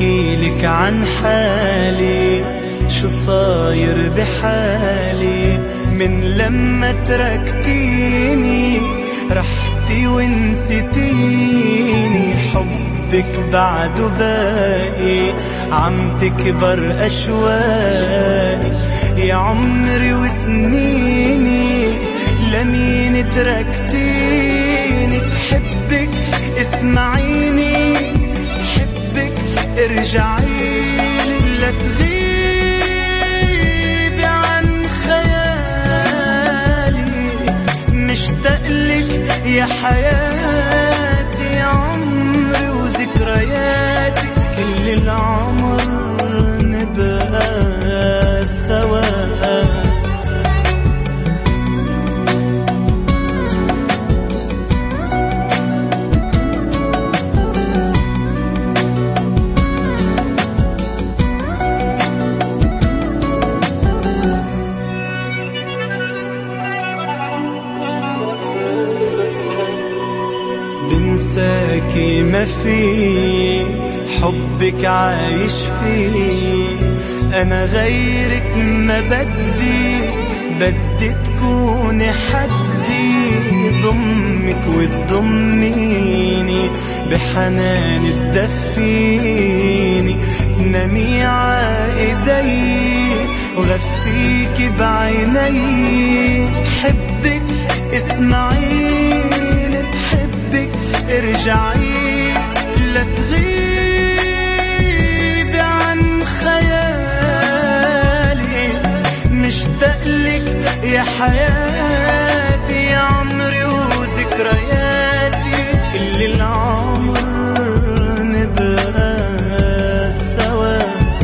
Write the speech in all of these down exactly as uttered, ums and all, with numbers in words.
بحكيلك عن حالي شو صاير بحالي من لما تركتيني، رحتي ونسيتيني، حبك بعده باقي عم تكبر أشواقي، يا عمري وسنيني لمين تركتيني، بحبك اسمعيني، بحبك ارجعيلي، لا تغيبي عن خيالي، مشتاقلك يا حياتي، يا عمري وذكرياتي، كل العمر نبقى سوا. بنساكي ما في، حبك عايش فيه، أنا غيرك ما بدي، بدي تكوني حدي، ضمك وتضميني، بحنان تدفيني، نامي عايدي وغفيكي بعيني، حبك اسمعيني، بحبك ارجعي، لا تغيبي عن خيالي، مشتاقلك يا حياتي، يا عمري وذكرياتي، كل العمر نبقى سوا.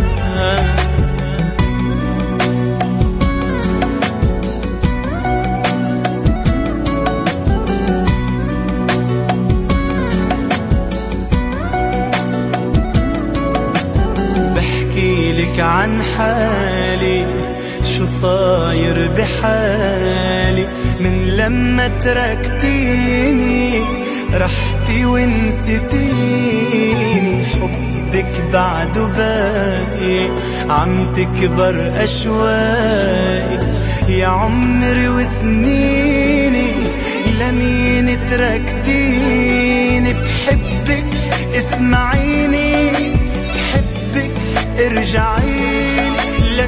بحكيلك عن حالي شو صاير بحالي من لما تركتيني، رحتي ونسيتيني، حبك بعده باقي عم تكبر أشواقي، يا عمري وسنيني لمين تركتيني، بحبك اسمعيني، بحبك ارجعيلي، لا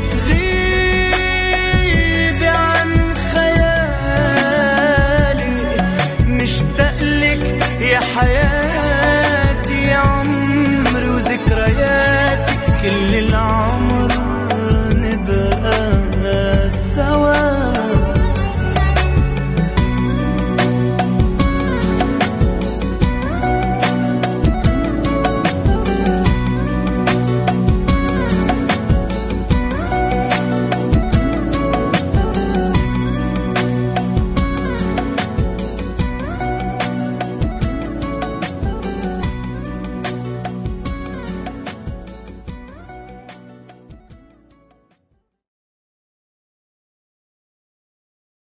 تغيبي عن خيالي، مشتاقلك يا حياتي، يا عمري وذكرياتي، كل العمر